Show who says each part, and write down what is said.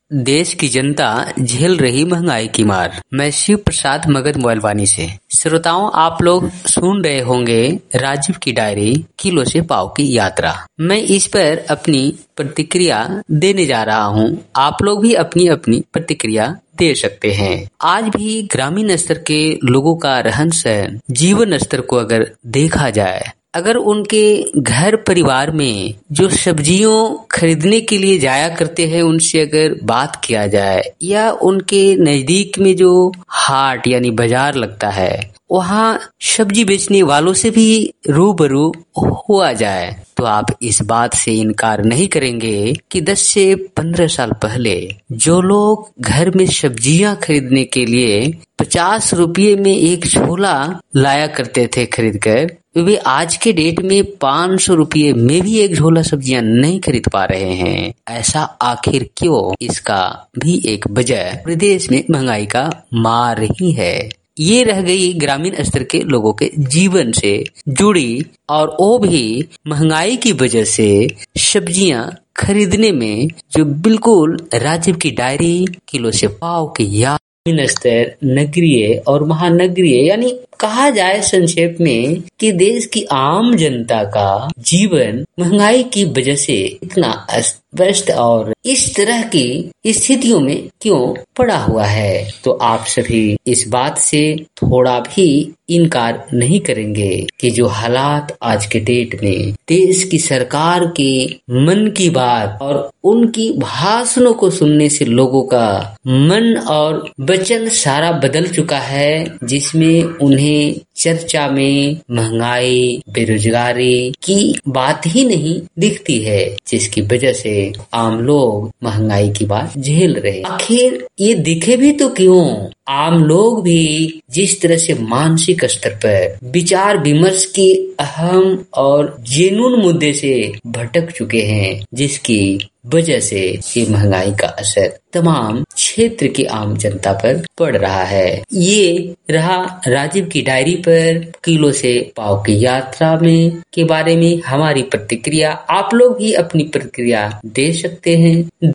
Speaker 1: देश की जनता झेल रही महंगाई की मार। मैं शिव प्रसाद मगध मोबाइलवानी से। श्रोताओं, आप लोग सुन रहे होंगे राजीव की डायरी किलो से पाव की यात्रा। मैं इस पर अपनी प्रतिक्रिया देने जा रहा हूं। आप लोग भी अपनी अपनी प्रतिक्रिया दे सकते हैं। आज भी ग्रामीण स्तर के लोगों का रहन सहन, जीवन स्तर को अगर देखा जाए, अगर उनके घर परिवार में जो सब्जियों खरीदने के लिए जाया करते हैं उनसे अगर बात किया जाए, या उनके नजदीक में जो हाट यानी बाजार लगता है वहाँ सब्जी बेचने वालों से भी रूबरू हुआ जाए, तो आप इस बात से इनकार नहीं करेंगे कि 10 से 15 साल पहले जो लोग घर में सब्जियां खरीदने के लिए 50 रुपये में एक झोला लाया करते थे खरीद कर, वे आज के डेट में 500 रुपये में भी एक झोला सब्जियां नहीं खरीद पा रहे हैं। ऐसा आखिर क्यों? इसका भी एक वजह प्रदेश में महंगाई का मार ही है। ये रह गई ग्रामीण स्तर के लोगों के जीवन से जुड़ी, और वो भी महंगाई की वजह से सब्जियां खरीदने में जो बिल्कुल राजीव की डायरी किलो से पाव की ग्रामीण स्तर, नगरीय और महानगरीय, यानी कहा जाए संक्षेप में कि देश की आम जनता का जीवन महंगाई की वजह से इतना व्यस्त और इस तरह की स्थितियों में क्यों पड़ा हुआ है, तो आप सभी इस बात से थोड़ा भी इनकार नहीं करेंगे कि जो हालात आज के डेट में देश की सरकार के मन की बात और उनकी भाषणों को सुनने से लोगों का मन और वचन सारा बदल चुका है, जिसमें उन्हें चर्चा में महंगाई, बेरोजगारी की बात ही नहीं दिखती है, जिसकी वजह से आम लोग महंगाई की बात झेल रहे। आखिर ये दिखे भी तो क्यों? आम लोग भी जिस तरह से मानसिक स्तर पर विचार विमर्श के अहम और जेनुइन मुद्दे से भटक चुके हैं, जिसकी वजह से ये महंगाई का असर तमाम क्षेत्र की आम जनता पर पड़ रहा है। ये रहा राजीव की डायरी पर किलो से पाव की यात्रा में के बारे में हमारी प्रतिक्रिया। आप लोग भी अपनी प्रतिक्रिया दे सकते हैं।